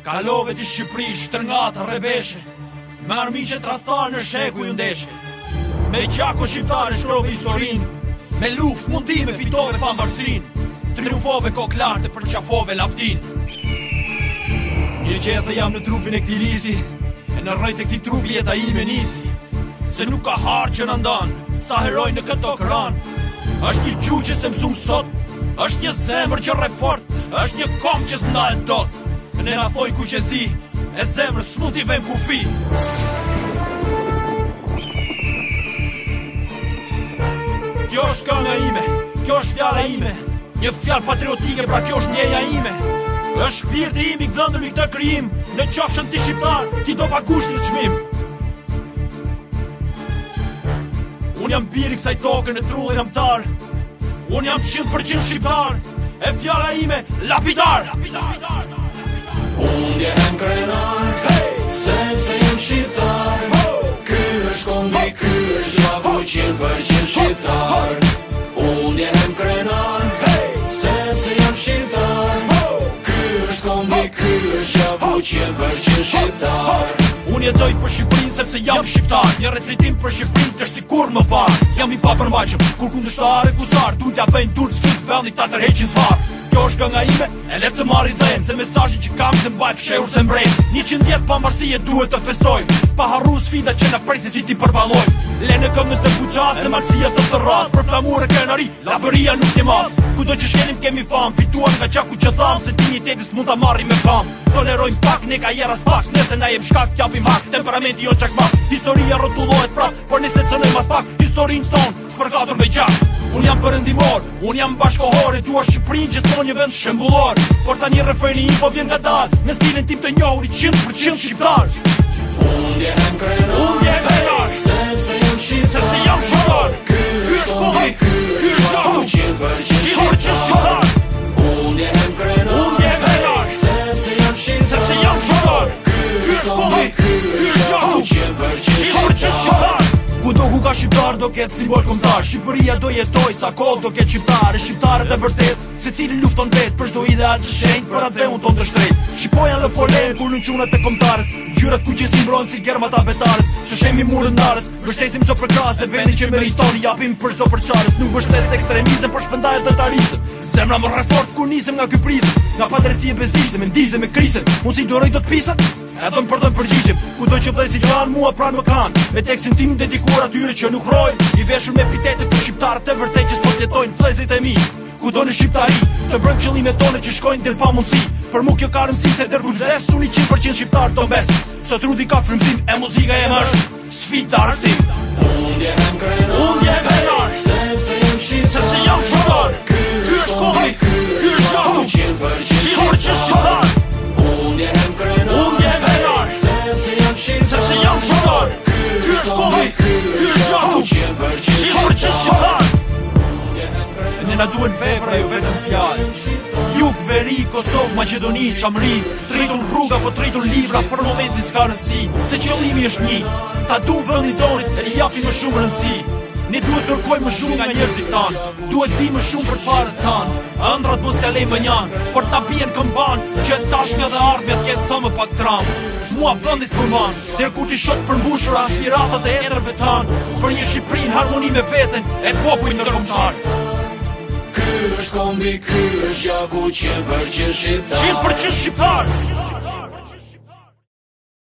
Kalove të Shqipëri, shtërngata, rebeshe, me armiqe tradhtar në sheku ju ndeshe. Me gjako shqiptare shkrove historin, me luft mundime fitove pavarësin, triumfove koklartë për qafove lavdin. Një gjethe jam në trupin e këtij lisi, e në rrejt e këtij trupi jeta ime nisi. Se nuk ka harë që në ndanë, sa heroj në këto këran. Është një gjuhë që se mësum sot, është një zemër që rre fort, është një kom që s'ndahet dot. Ne na thoj kuqezi, e zemrës s'mund t'i vem kufi. Kjo është kënga ime, kjo është fjala ime, një fjalë patriotike, pra kjo është ndjenja ime. Është shpirti im i gdhëndër i këtë krijim, në qofshën ti shqiptar, ti do pagush një çmim. Unë jam biri kësaj toke në trullin amtar, unë jam 100% shqiptar, e fjala ime lapidar. Unë jehem krenar, sepse jam shqiptar. Ky është kombi, ky është gjaku 100% shqiptar. Unë jehem krenar, sepse jam shqiptar. Ky është kombi, ky është gjaku 100% shqiptar. Unë jetoj për Shqipërinë sepse jam shqiptar. Një recitim për Shqipërinë të sikur më parë. Jam i papërmbajshëm, kur kundërshtar e kuzar, tunë t'ja vejnë tur të fit vendit ta tërheqin zvar. Kjo është kënga ime, e le të marri dhenë, se mesazhi që kam se mbaj fshehur se mbrejnë. 100 vjet pavarësie duhet të festojmë, pa harru sfida që na presin si ti përballojmë. Le në këmbën të fuqas se marcia të thërras, për flamur e krenari, labëria nuk një mas. Kudo që shkelim kemi fam, fituar nga gjaku që tham, se digniteti s'mund ta marrim me pam. Tolerojmë pak, ne ka jera s'pak, nëse na jem shkak, t'japim hak, temperamenti jon çakmak. Historia rrotullohet prap, por ne secënojmë as pak, historinë tonë, s'përgatur me gjak. Unë jam perëndimor, unë jam bashkohor, e dua Shqipërinë që thonë një vend shembullor. Por tani refreni im po vjen nga dal, në stilin tim të njohur i 100% shqiptar. Unë jehem krenar, sepse jam shqiptar. Ky është kombi, ky është gjaku 100% shqiptar. Unë jehem krenar, sepse jam shqiptar. Ky është kombi, ky është gjaku 100% shqiptar. Kudo ku ka shqiptar do ketë simbol kombëtar. Shqipëria do jetoj sa kohë do ketë shqiptar. Shqiptarët e vërtet, secili lufton vetë për çdo ideal të shenjtë, për atë unë tonë të shtrejt. Shqipoja dhe folen kur në çunat e kombëtarës, gjyrat kuqesi mbrohen si germat avetarës. Shoshemi murën ndarës, mbështesim çdo prograse, vendin që meriton japim për çdo përçarës. Nuk mbështes ekstremizëm për shpëndarje të tarisë. Zemra më rre fort kur nisem nga ky prizëm, nga padrejtia e bezdishme, me ndizem me krisën. Unë si duroj dot pisat, edhe më përdojmë përgjigjem. Kudo që vlej si klan, mua pranë më kanë, me tekstin tim dedikuar atyre që nuk rrojnë, i veshur me epitete për shqiptarët e vërtet që s'po jetojnë vëllezërit e mi. Kudo në shqiptari, të brojmë qëllimet tone që shkojnë del pa mundësi. Për mu kjo ka rëndësi se der kujdes, unë 100% shqiptar ton bes. Sot rudi ka frymëzim, e muzika jem është sfida artim. Unë jehem krenar, sepse jam shqiptar. Ky është kombi, ky është gjaku 100% shqiptar. Unë jehem krenar, sepse jam shqiptar. Ky është kombi, ky është gjaku 100% shqiptar. Ne na duhen vepra, jo vetëm fjalë. Jug, veri, Kosovë, Maqedoni, Çamri, tritur rruga po tritur libra, për momentin s'ka rëndësi, se qëllimi është një, ta duam vendin zonit e i japim më shumë rëndësi. Ne duhet kërkojmë më shumë nga njerëzit tanë, duhet di më shumë për çfarë tanë. Ëndrat mos t'ja lejmë banjan, por ta bien këmban, që tashmja dhe ardhmja t'kenë sa më pak dram. Mua vendi s'përmban, der kur ti shoh përmbushur aspiratat e ëndrrave tanë, për një Shqipëri në harmoni me veten e popujt ndërkombëtar. Ky është kombi, ky është gjaku 100% shqiptar. 100% shqiptar.